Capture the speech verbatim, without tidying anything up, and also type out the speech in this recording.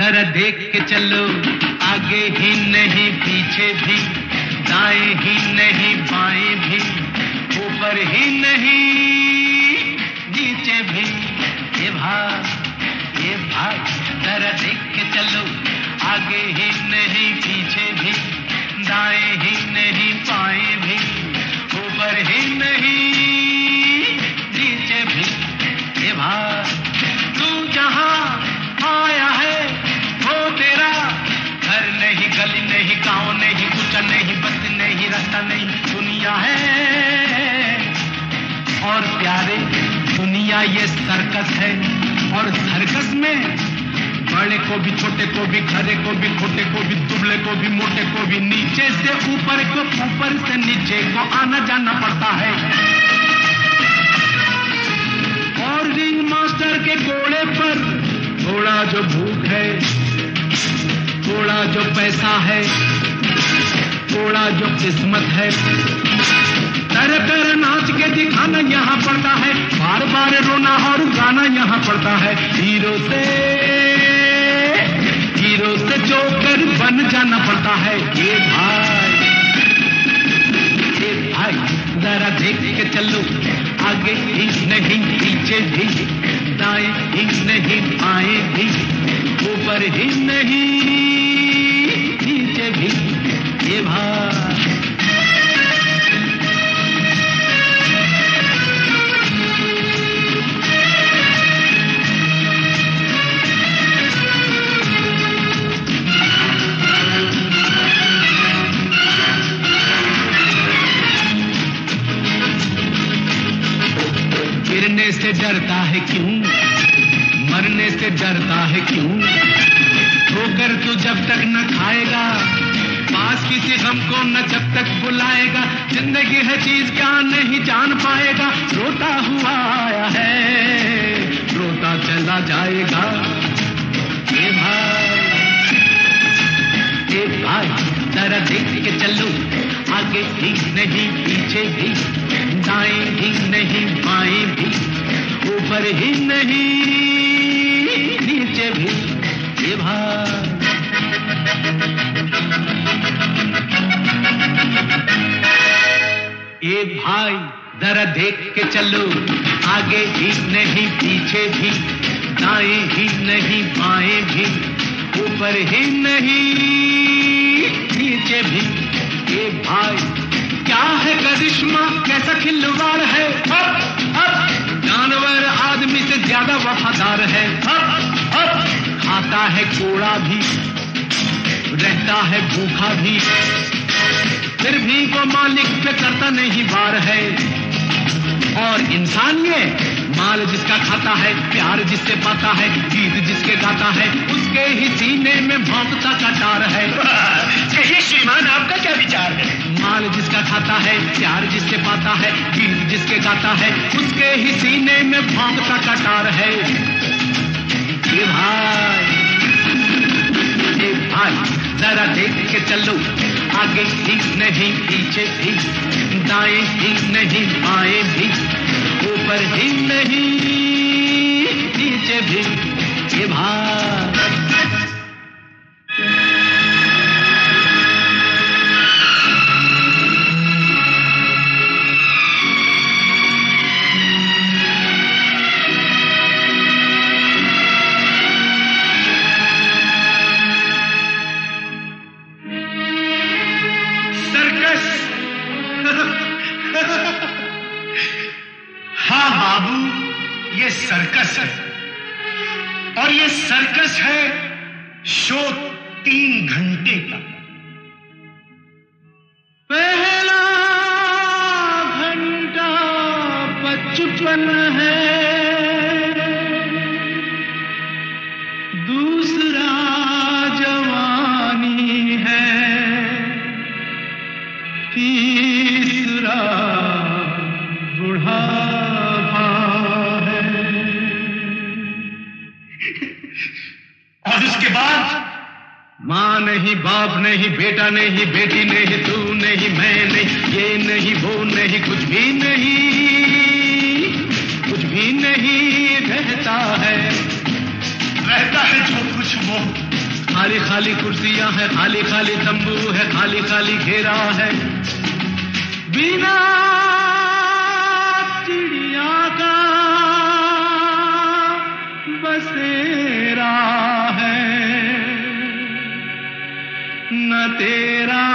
जरा देख के चलो, आगे ही नहीं पीछे भी, दाएं ही नहीं बाएं भी, ऊपर ही नहीं नीचे भी। ये भाई ये भाई जरा देख के चलो, आगे ही नहीं पीछे भी, दाएं ही नहीं बाएं भी, ऊपर ही नहीं नीचे भी। ये भाई तू जहां आया है वो तेरा घर नहीं, गली नहीं, गांव नहीं, कुछ नहीं, बस नहीं, रास्ता नहीं, दुनिया है। और प्यारे दुनिया ये सर्कस है, और सर्कस में बड़े को भी, छोटे को भी, खरे को भी, खोटे को भी, दुबले को भी, मोटे को भी, नीचे से ऊपर को, ऊपर से नीचे को आना जाना पड़ता है। और रिंग मास्टर के घोड़े पर थोड़ा जो भूख है, थोड़ा जो पैसा है, थोड़ा जो किस्मत है, तरह तरह नाच के दिखाना यहाँ पड़ता है, बार बार रोना और गाना यहाँ पड़ता है। हीरो से हीरो से जोकर बन जाना पड़ता है। ये भाई ये भाई जरा देख के चलो, आगे ही नहीं पीछे भी, दाएं ही नहीं बाएं भी, ऊपर ही नहीं नीचे भी। ये भाई गिरने से डरता है क्यों, मरने से डरता है क्यों, ठोकर तू जब तक न खाएगा, पास किसी गम को न जब तक बुलाएगा, जिंदगी है चीज क्या नहीं जान पाएगा, रोता हुआ आया है रोता चला जाएगा। ये भाई ये भाई जरा देख के चलो, आगे ही नहीं पीछे भी, दाएं ही नहीं बाएं भी, ऊपर ही नहीं नीचे भी। ये भाई ये भाई जरा देख के चलो, आगे ही नहीं पीछे भी, दाएं ही नहीं बाएं भी, ऊपर ही नहीं नीचे भी। ये भाई क्या है करिश्मा, कैसा खिलवाड़ है, अब अब जानवर आदमी से ज्यादा वफादार है, अब अब खाता है कोड़ा भी, रहता है भूखा भी, फिर भी वो मालिक पे करता नहीं वार है। और इंसान ये माल जिसका खाता है, प्यार जिससे पाता है, गीत जिसके गाता है, उसके ही सीने में भौंकता कटार है। कहिए श्रीमान, आपका क्या विचार है? माल जिसका खाता है, प्यार जिससे पाता है, गीत जिसके गाता है, उसके ही सीने में भौंकता कटार है। ये भाई ये भाई जरा देख के चलो, आगे ही नहीं पीछे भी, दाएं ही नहीं बाएं भी, ऊपर ही नहीं नीचे भी। ये भाई हाँ बाबू, ये सर्कस है, और ये सर्कस है शो तीन घंटे का। पहला घंटा बचपन है, दूसरा जवानी है, तीसरा बुढ़ापा है, और उसके बाद माँ नहीं, बाप नहीं, बेटा नहीं, बेटी नहीं, तू नहीं, मैं नहीं, ये नहीं, वो नहीं, कुछ भी नहीं, कुछ भी नहीं रहता है। रहता है जो कुछ वो। खाली खाली कुर्सियां है, खाली खाली तंबू है, खाली खाली घेरा है, बिना चिड़िया का बसेरा है। न तेरा